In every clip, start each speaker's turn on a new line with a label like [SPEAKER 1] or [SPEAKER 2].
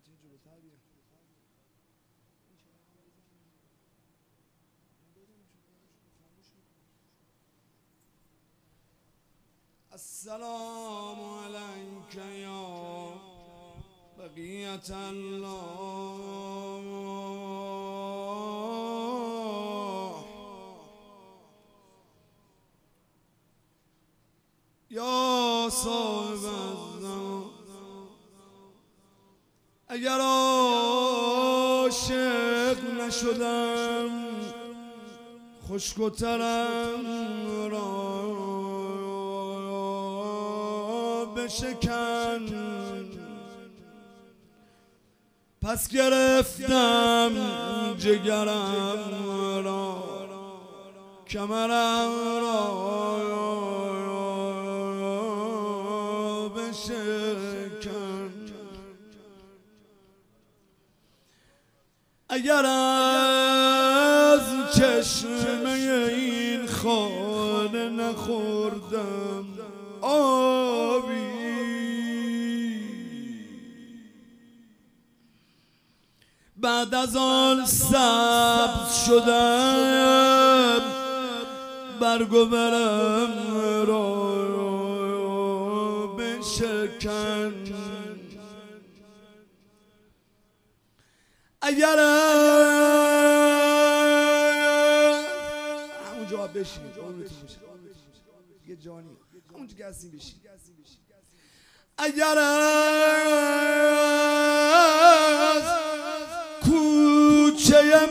[SPEAKER 1] السلام عليك يا بقية الله یا صاحب الزمان. اگر عاشق نشدم خشک و ترم را بشکن، پس گرفتم جگرم را کمرم را بشکن. اگر از چشمه این خانه نخوردم آبی، بعد از آن سبز شدم برگ و برم را بشکن. اگر همونجا بشین یه جانی همونجا که هستیم بشین. اگر از کوچه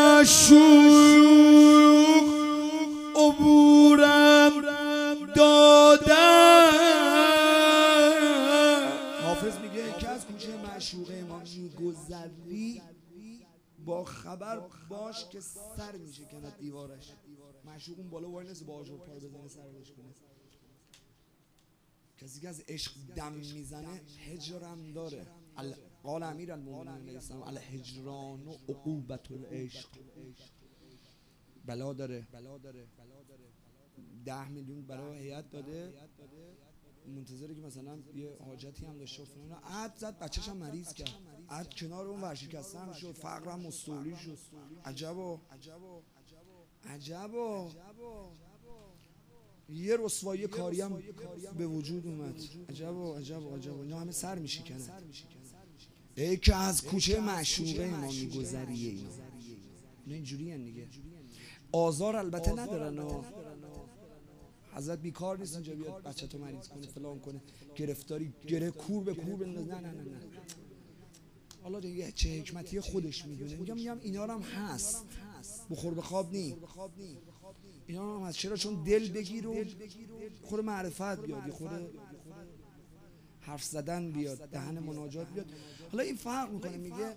[SPEAKER 1] معشوق عبورم دادم، حافظ میگه که از کوچه معشوق ما میگذری با خبر باش که سر میشه کنه دیوارش. معشوق اون بالا وای نسه با آجر پای بزنه سرش کنه. کسی که از عشق دم میزنه هجرم داره. قال امیر المؤمنین علیه السلام الهجران و عقوبت العشق. بلا داره. 10 میلیون برای هیئت داده، منتظره که مثلا یه حاجتی هم داشته فلان، عد زد بچه‌ش هم مریض کرد، عد کنار اون ورشکسته هم شد، فقرم مستولی شد. عجبا یه رسوایی کاری هم به وجود اومد. عجبا اینا همه سر میشکنن. ای که از کوچه معشوقه ما میگذریه. اینا اینجوری هن دیگه. آزار البته ندارن، حضرت بیکار نیست اینجا بیاد بچه تو مریض کنه فلان کنه، گرفتاری گره کور به کور بنداز. نه حالا دیگه چه حکمتی خودش میدونه. میگم اینا هم هست، بخور به خواب نی. اینا هم هست. چرا؟ چون دل بگیر و خور معرفت بیاد، یه خور حرف زدن بیاد، دهن مناجات بیاد. حالا این فرق میکنه. میگه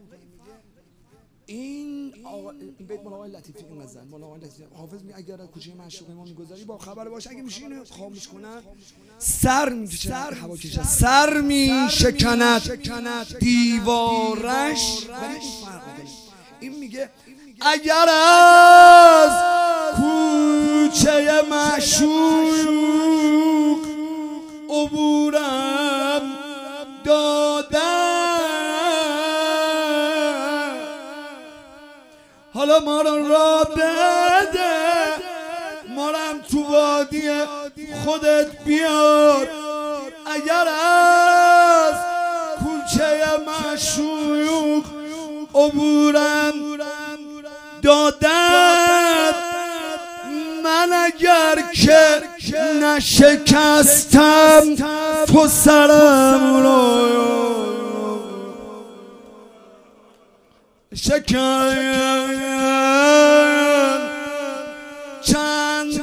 [SPEAKER 1] این بیت مولا آقای لطیفی این غزل، مولا آقای لطیفی حافظ میگه اگر از کوچه معشوق ما میگذری با خبر باشه، اگه میشه اینو خاموش کنن سر میکشه، هوا کشه، سر میشکند دیوارش. ولی این فرق میکنه. این میگه اگر از کوچه معشوق عبورم دادم، حالا ما را بده، ما هم تو وادی خودت بیار. اگر از کوچه معشوق عبورم دادم، من اگر که نشکستم تو سرم رو شکن. چند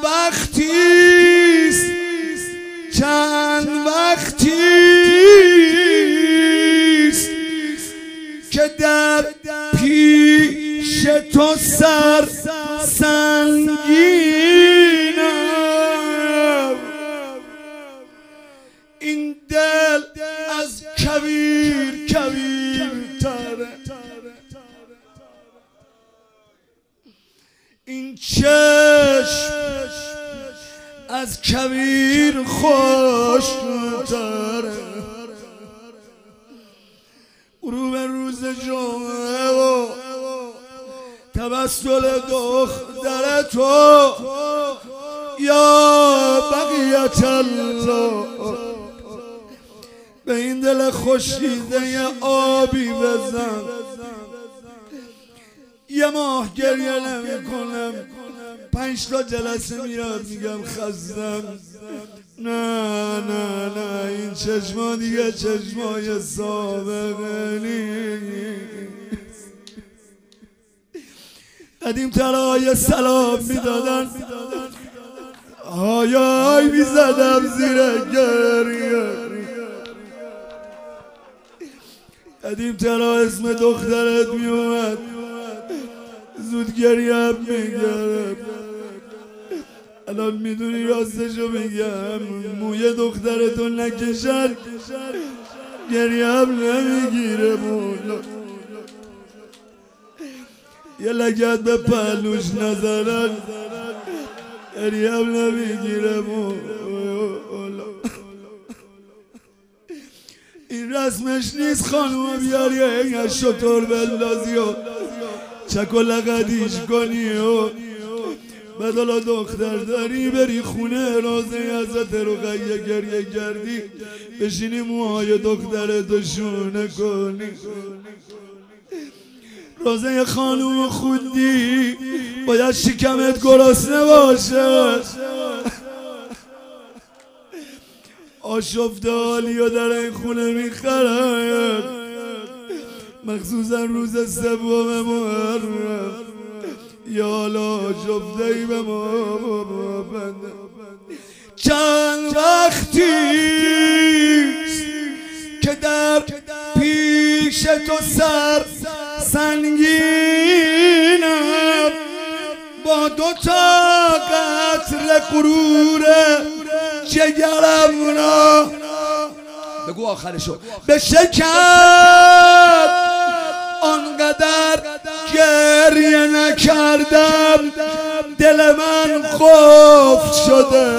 [SPEAKER 1] وقتیست که در پیش تو سر سنگینم، این دل از کویر تره، این چشم از کویر خوش‌تره. رو به روز جمعه و تبسل دختر تو یا بقیت الله به این دل خشکیده آبی بزن. یه ماه گریه نمی کنم، 5 تا جلسه میاد میگم خستم. نه نه نه، این چشما دیگه چشمای سابقه نیست. قدیم ترهای سلام میدادن، های های میزدم زیر گریه. قدیم ترها اسم دخترت میومد، زود گریم میگرم. الان میدونی راستشو بگم، موی دخترتو نکشن گریم نمیگیره. مولا یه لگت به پهلوش نزنن گریم نمیگیره. مولا این رسمش نیست خانوم بیاری این شطور بندازی و چک و لقدیش کنی و بعد حالا دختر داری بری خونه روزه حضرت رقیه گریه کردی بشینی موهای دخترتو شونه کنی. روزه خانوم خودی باید شکمت گرسنه باشه. آشفته حالی و در این خونه میخرن، مخصوصا روز 3 محرم. یالا آشفته ای به ما بنده. چند وقتیست که در پیش تو سر سنگینم، با 2 تا قطره غرور جگرم را بگو آخرشو بشکن. آنقدر گریه نکردم دل من قفل شده.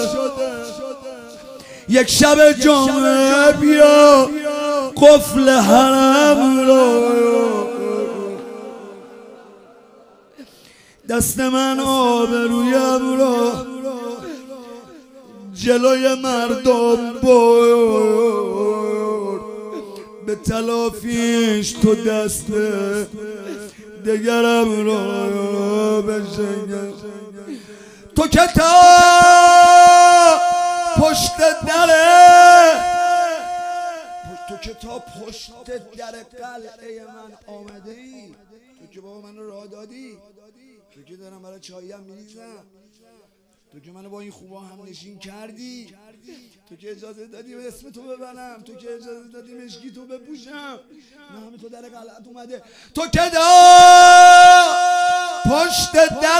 [SPEAKER 1] یک شب جمعه بیا قفل حرم رو، دست من آبرویم رو جلوی مردم برد. به تلافیش تو دست دگرم رو بشنگ. تو که تا پشت در قلعه من آمده ای. تو که بابا منو راه دادی، تو که دارم برای چاییم میریزم، تو که منو با این خوبا هم نشین کردی، تو که اجازه دادی اسم تو ببرم، تو که اجازه دادی مشکی تو بپوشم. نه همه تو در قلعت اومده. تو که پشت در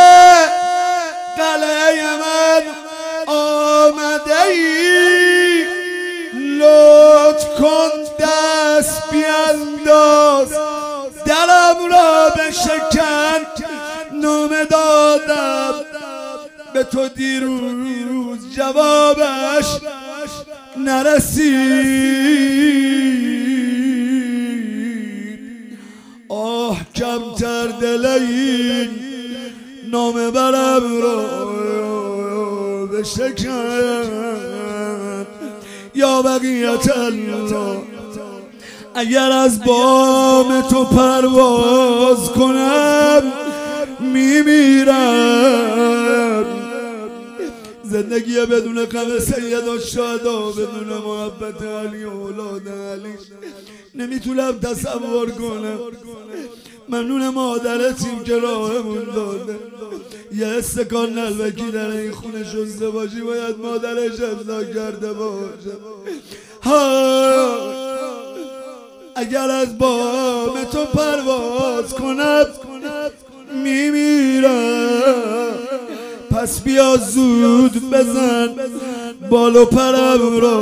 [SPEAKER 1] قلعه من آمده ای. لطف کن دست بینداز درم را بشکن. نامه دادم به تو دیروز جوابش نرسید. آه کمتر دل این نامه برم را بشکن. یا بقیت الله اگر از بام تو پرواز کنم میمیرم. زندگی بدون غم سید الشهدا، بدون محبت علی و اولاد علی نمیتونم تصور کنم. ممنون مادرتیم که راهمون داده. یه استکان نلبکی در این خونه شسته باشی باید مادرش امضا کرده باشه. اگر از بام تو پرواز کنم میمیرم. پس بیا زود بزن بال و پرم رو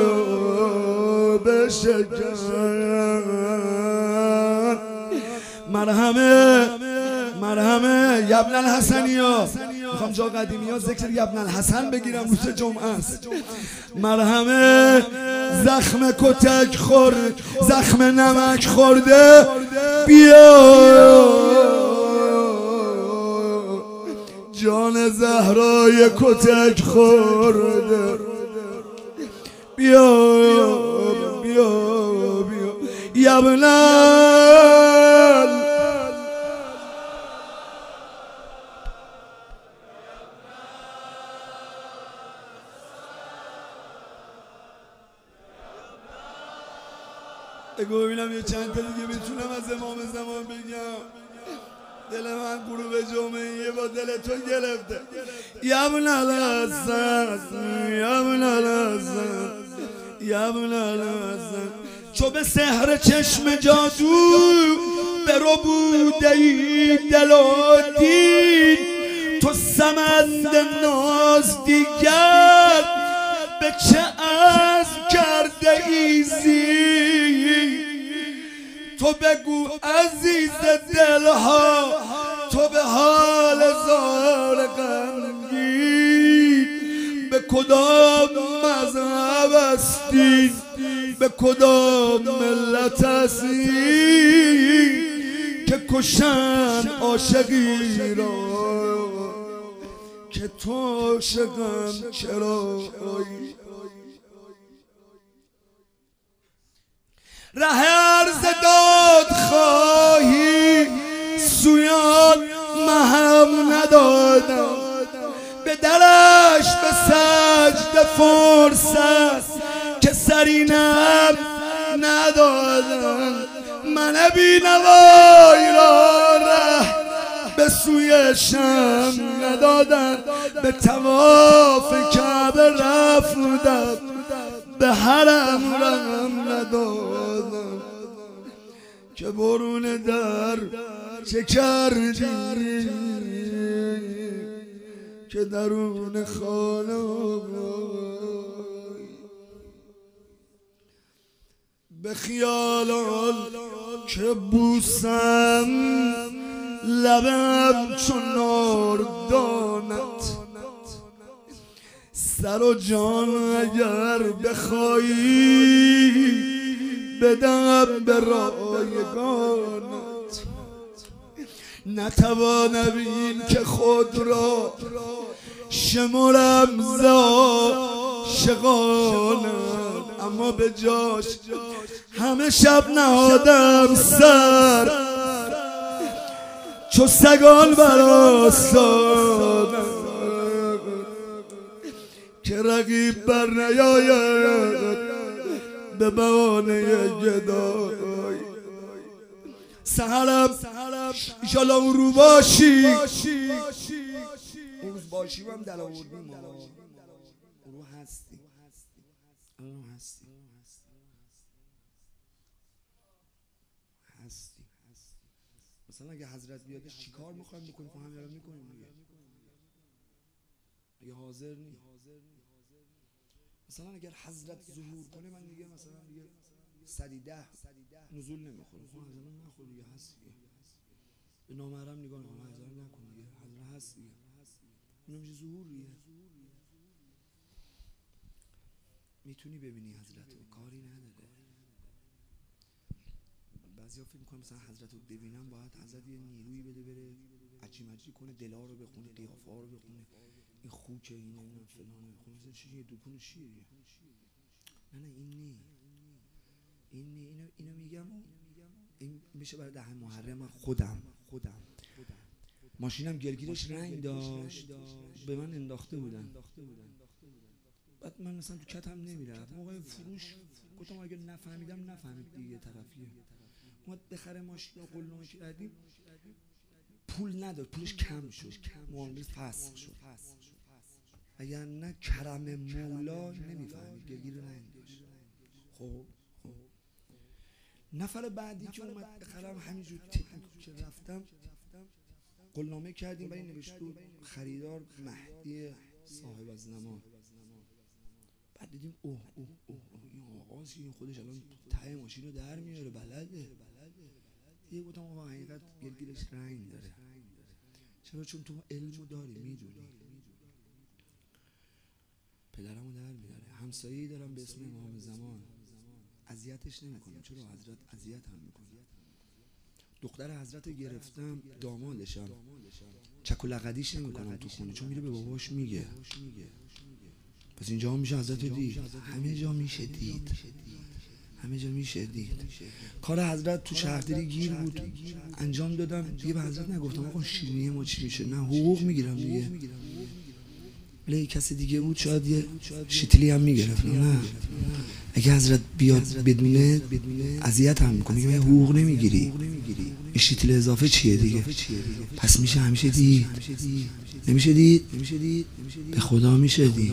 [SPEAKER 1] بشکن. مرحمه یبن الحسنی ها، میخوام جا قدیمی ها ذکر یبن الحسن بگیرم روز جمعه است. مرحمه زخم کتک خورده، زخم نمک خورده، بیا جان زهرای کتک خورده، بیا بیا بیا یبنال بگو ببینم یه چند تا دیگه میتونم از امام زمان بگم. دل من غروب جمعه با دل تو گرفته. یبن الحسن یبن الحسن یبن الحسن، چو به سحر چشم جادو برو بوده ای دل و دین، تو سمند ناز دیگر به چه از کرده ایزی، تو بگو عزیز دلها تو به حال زار غمگین، به کدام مذهب هستی به کدام ملت هستی که کشن عاشقی را که تو عاشقم چرایی. ره عرض داد خواهی سویان مهم ندادم، به درش به سجده فرصت که سرینم ندادم، من بینوای را ره به سوی شم ندادم، به طواف کعبه رفتم به حرم رم ندادم، که برون در چه کردی که درون خانه به خیالان که بوسم لبم چون ناردانت، سر و جان اگر بخوایی بدم به رایگانت، نتوانم این که خود را شمرم ز عاشقانت، اما به جاش همه شب نهادم سر چو سگان بر آستانت، که رقیب بر نیاید به بهانه گدایی. سحرم ایشالله اون رو باشی، اون روز باشی هم دل آوردیم، اون رو هستی مثلا اگه حضرت بیادش چی کار میخوایم بکنیم؟ خب همین الان میکنیم دیگه. اگه حاضر نی مثلا اگر حضرت ظهور کنه من دیگه مثلا دیگه 110 نزول نمیخوره، خب حضرت نخور دیگه، هست دیگه. به نامحرم نگاه نکن، حضرت نکن دیگه، حضرت هست دیگه، اونم میشه ظهور دیگه. میتونی ببینی حضرت رو، کاری نداره. بعضیا فکر میکنم مثلا حضرت رو ببینم باید حضرت یه نیرویی بده بره عجی مجی کنه، دلا رو بخونه، قیافه ها رو بخونه، این خوکه اینه فلانه، خب مثلا چیه دوپون چیه دیگه؟ نه این نی، اینو میگم. این میشه برای 10 محرم. خودم ماشینم گلگیرش رنگ داشت، به من انداخته بودن، بعد من مثلا تو کتم نمیرفت، موقع فروش گفتم اگه نفهمیدم نفهمید دیگه، طرفیه. اومد بخره ماشین رو قلنامه کردیم، پول نداد، پولش کم شد، معامله فسخ شد. اگر نه کرم مولا نمیفهمید، گلگیر رنگ داشت. خب نفر بعدی که اومد بخرم همینجور تکنیک که رفتم قلنامه کردیم، برای نوشته خریدار مهدی صاحب از نما. بعد دیدیم اوه این آقاست، این خودش الان ته ماشین رو در میاره، بلده. دیگه گفتم آقا حقیقت گلگیرش رنگ داره. چرا؟ چون تو علمو داری، میدونی، پدرمو در میاره. همسایه‌ای دارم به اسم امام زمان، اذیتش نمیکنم. چرا؟ حضرت اذیت هم میکنه. دختر حضرت گرفتم، دامادشم، چک و لقدیش نمیکنم تو خونه، چون میره به باباش میگه. پس اینجا هم میشه حضرت دید، همه جا میشه دید، همه جا میشه دید. کار حضرت تو شهرداری گیر بود، انجام دادم دیگه. به حضرت نگفتم آقا شیرینی ما چی میشه، نه حقوق میگیرم دیگه. ولی کسی دیگه بود شاید یه شیتلی هم میگرفت. نه، اگه حضرت بیاد بدونه اذیت هم میکنه، میگه حقوق نمیگیری، این شیتل اضافه چیه دیگه. پس میشه همیشه دید. نمیشه دید؟ به خدا میشه دید،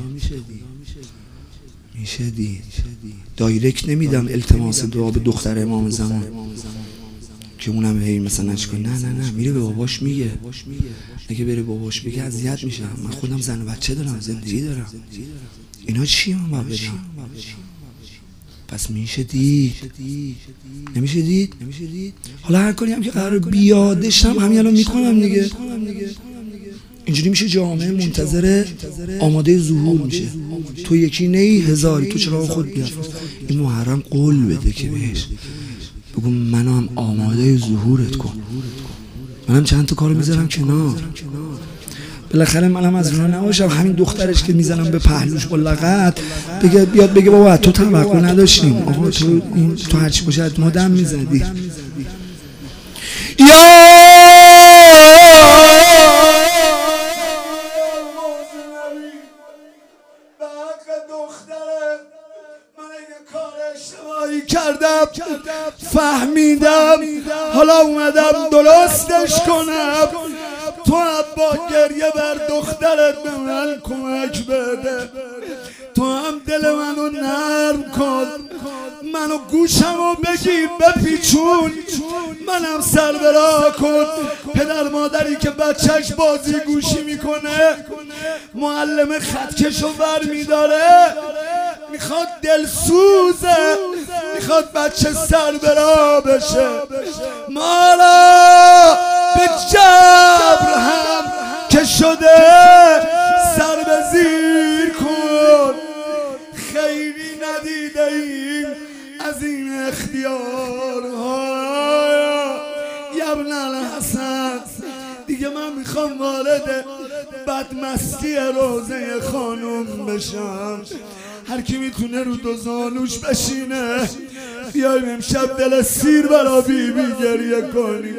[SPEAKER 1] میشه دید. دایرکت نمیدم التماس دعا به دختر امام زمان که اونم هی مثلا چیکار. نه میره به باباش میگه. اگه بره باباش بگه اذیت میشم، من خودم زن و بچه دارم، زندگی دارم، اینا چیه من باید بدم؟ پس میشه دید. نمیشه دید؟ حالا هر کاری هم که قرار بیادش هم همین الان میکنم دیگه. اینجوری میشه جامعه منتظر آماده ظهور میشه. تو یکی نی هزاری، تو چرا خود بیافت. این محرم قول بده که بهش بگو منو هم آماده ظهورت کن. منم چند تا کارو میذارم کنار، بالاخره منم از اونا نباشم. همین دخترش که میزنم به پهلوش با لغت بیاد بگه بابا تو توقع نداشتیم، آقا تو هرچی باشه ما دم میزدی. کردم فهمیدم، حالا اومدم درستش کنم. تو هم با گریه بر دخترت به من کمک بده، تو هم دل منو نرم کن، منو گوشمو بگیر بپیچون، منم سر برا کن. پدر مادری که بچهش بازی گوشی میکنه، معلم خطکشو بر میداره، میخواد دلسوزه، میخواد بچه سر برا بشه. مالا به جبر هم که شده سر به زیر کن، خیری ندیده ایم از این اختیارها. ابن الحسن دیگه من میخوام وارد بدمستی روزه خانم بشم. هر کی میتونه رو دو زانوش بشینه، بیایم امشب دل سیر برا بیبی گریه کنیم.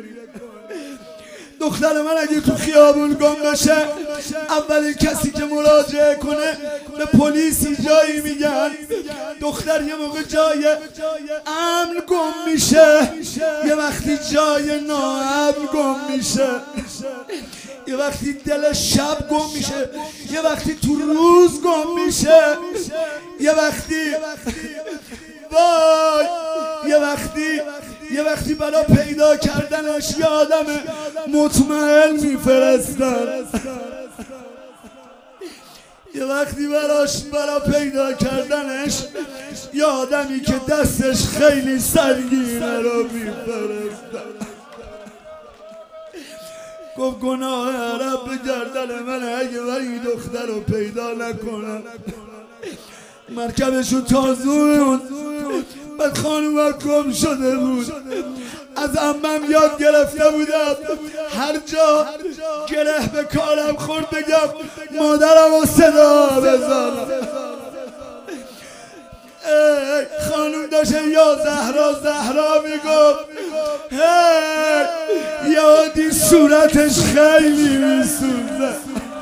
[SPEAKER 1] دختر من اگه تو خیابون گم بشه، اولین کسی که مراجعه کنه به پلیسی جایی میگن. دختر یه موقع جای امن گم میشه، یه وقتی جای ناامن گم میشه، یه وقتی دل شب گم میشه، یه وقتی تو روز گم میشه، یه وقتی وای، یه وقتی برای پیدا کردنش یه آدم مطمئن میفرستن، یه وقتی برای پیدا کردنش یه آدمی که دستش خیلی سنگینه رو میفرستن. گفت گناه عرب به گردن من اگه من این دختر رو پیدا نکنم. مرکبشو تازون، بعد خانومم گم شده بود. از عمم یاد گرفته بودم هر جا گره به کارم خورد بگم مادرم رو صدا بزنم. خانوم داشت یا زهرا میگفت، یادی صورتش خیلی میسوزه.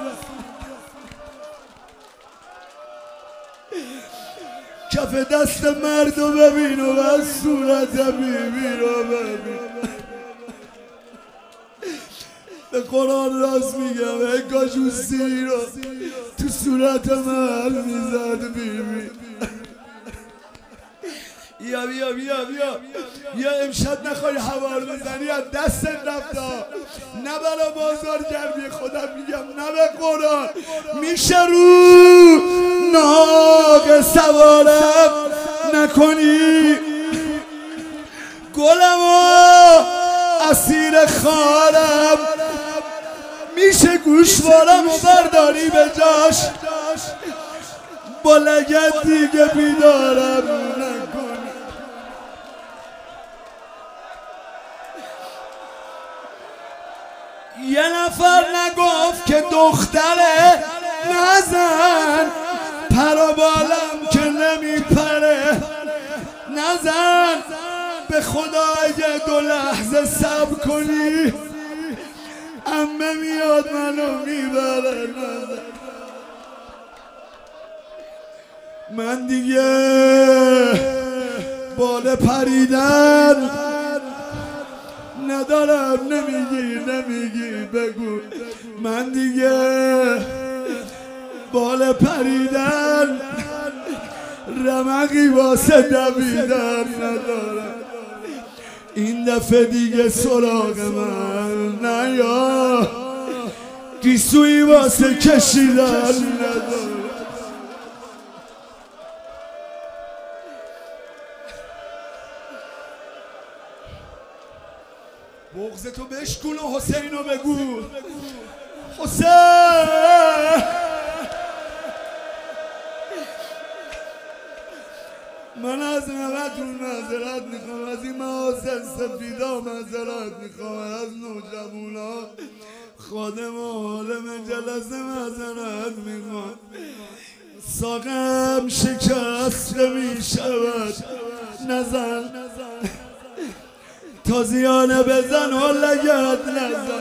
[SPEAKER 1] کف دست مرد رو ببین و از صورت بیبی رو ببین. به قرآن راست میگم، انگاش اون سیری رو تو صورت من میزد بیبی. بیا امشب نخوای حوار بزنی از دست رفتا، نه برا بازارگردی خودم میگم، نه به قرآن میشه رو ناقه سوارم نکنی، گلمو اسیر خارم، میشه گوشوارم و برداری به جاش، با لگت دیگه بیدارم نکنی. یه نفر نگفت که دختره نزن پر و بالم که نمیپره، نزن به خدا اگه 2 لحظه صبر کنی عمه میاد منو میبره. نزن من دیگه بال پریدن ندارم. نمیگی بگو. من دیگه بال پریدن رمقی واسه دویدن ندارم. این دفعه دیگه سراغ من نیا، گیسویی واسه کشیدن ندارم. بغضتو بشکن و حسینو بگو. حسین من از همتون معذرت میخوام، از این محاسن سفیدا معذرت میخوام، از نوجوونا خادم و عالم جلسه معذرت میخوام. ساقم شکسته میشود، نزن تازیانه بزن و لگت نزن.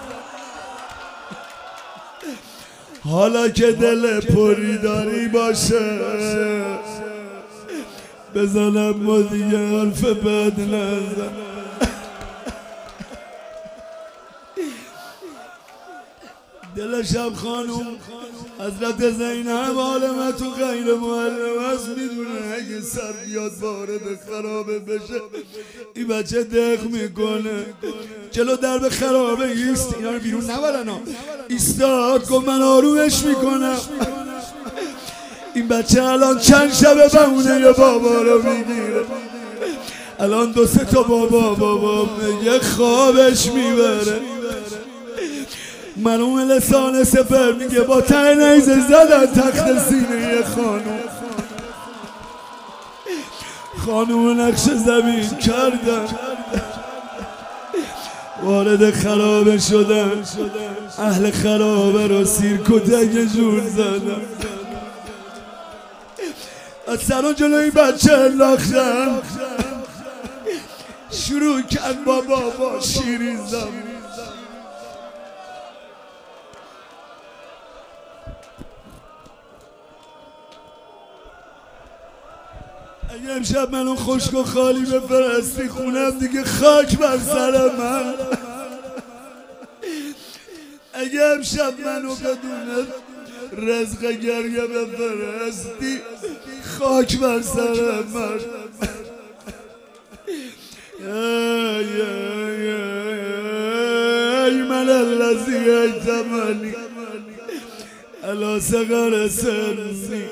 [SPEAKER 1] حالا که دل پری داری باشه بزنم و دیگه حرف بد نزن. دلشم خانوم حضرت زینب عالمتو غیر معلم است، میدونه اگه سر بیاد وارد خرابه بشه این بچه دق میکنه. جلو درب خرابه ایست، اینا رو بیرون نبرن ها. ایستاد گفت من آرومش میکنم. این بچه الان چند شبه بمونه یا بابا رو میگیره. الان 2 3 تا بابا میگه خوابش میبره. مرحوم لسان سپر میگه با ته نیزه زدن تخت سینه خانوم نقش زمین کردن، وارد خرابه شدن، اهل خرابه رو سیرک و دگه جون زدن. از سران جلوی بچه انداختن، شروع کرد با شیرین زمین. اگه امشب منو خشک و خالی بفرستی خونم دیگه خاک بر سر من. اگه امشب منو بدون رزق گریه بفرستی خاک بر سر من. ای من الذی ایتمنی علی صغر سنی.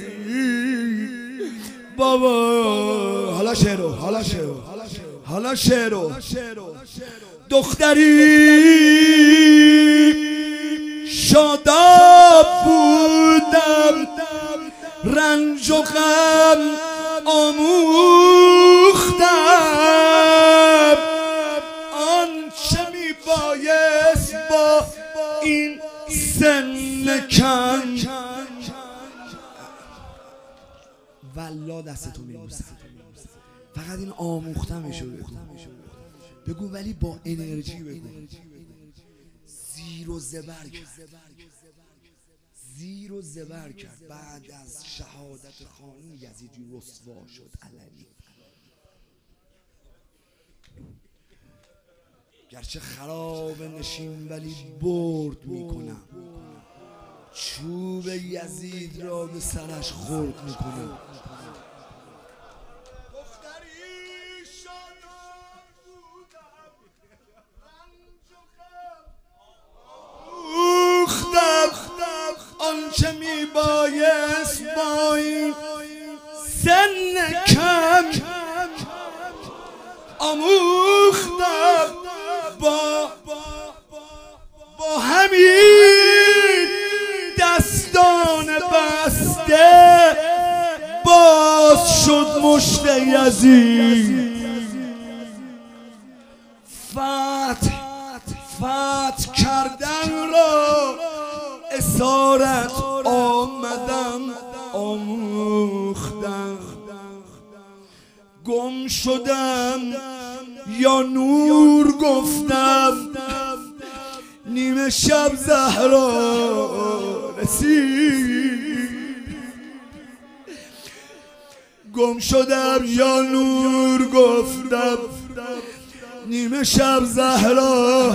[SPEAKER 1] بابا حالا شعرو دختری شاداب بودم، رنج و غم آموختم، آنچه می بایست با این سن کم. والله دستتو میبوسم، فقط این آموختمشو بگو، ولی با انرژی بگو. زیر و زبر کرد بعد از شهادت خانم یزیدی رسوا شد علنی. گرچه خراب نشین ولی برد میکنم، چوب یزید را به سرش خورد میکنم. آنچه می بایست با این سن کم آموختم، با همین دستان بسته یزید فتح کردن را اسارت آمدم آموختم گم شدم یا نور گفتم نیمه شب زهرا رسید گم شدم یا نور گفتم نیمه شب زهرا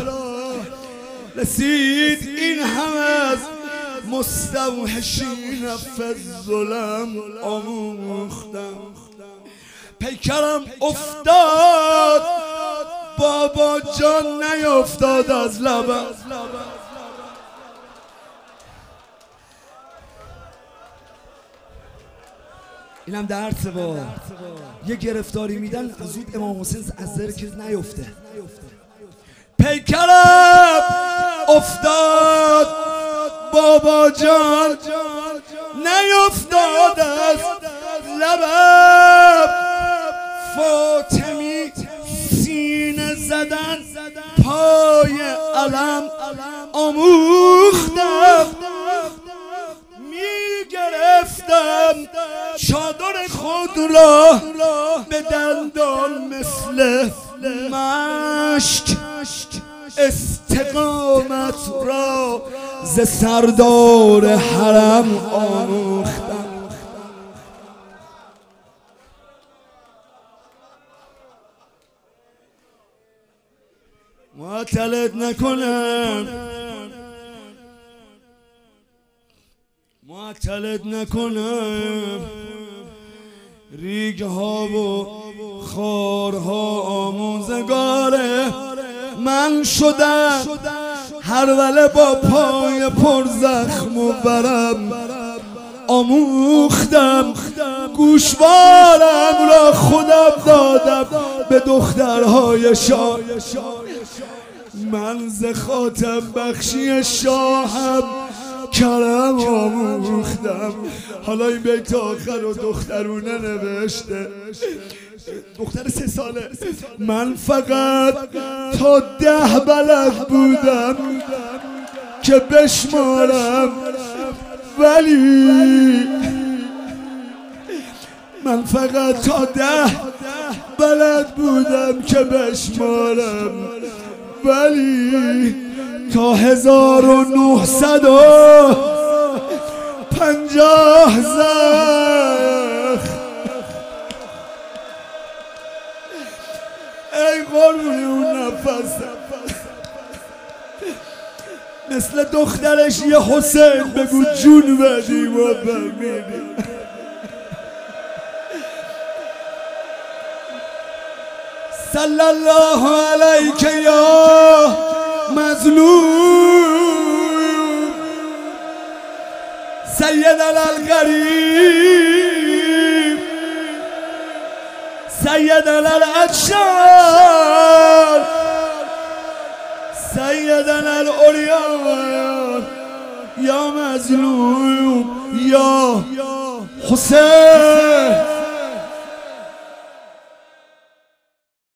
[SPEAKER 1] رسید این هم از مستوحشین فالظلم آموختم پیکرم افتاد بابا جان نیفتاد از لبم اینم درسه با یه گرفتاری میدن زود امام حسین از ذکر نیفته پیکرم افتاد بابا جان نیفتاد از لبم فاطمی سینه زدن پای علم آموختم میگرفتم چادر خود را به دندان مثل مشک استقامت را ز سردار حرم آموختم معطلت نکنم ریگ ها و خارها آموزگاره من شدم هر وله با پای پر زخم و برم آموختم گوشوارم را خودم دادم به دخترهای شاه من ز خاتم بخشی شاهم کرم آموختم حالا این بیت آخر و دخترونه نوشته دختر 3 ساله من فقط تا 10 بلد بودم که بشمارم ولی من فقط تا 10 بلد بودم که بشمارم ولی تا 1950 زخم ای قربونی اون نفس مثل دخترش یه حسین بگو جون بدیم و بمیریم صلی الله علیک یا مظلوم سیدنا الغریب سیدنا الاتشار سیدنا الاولیاء یا مظلوم یا حسین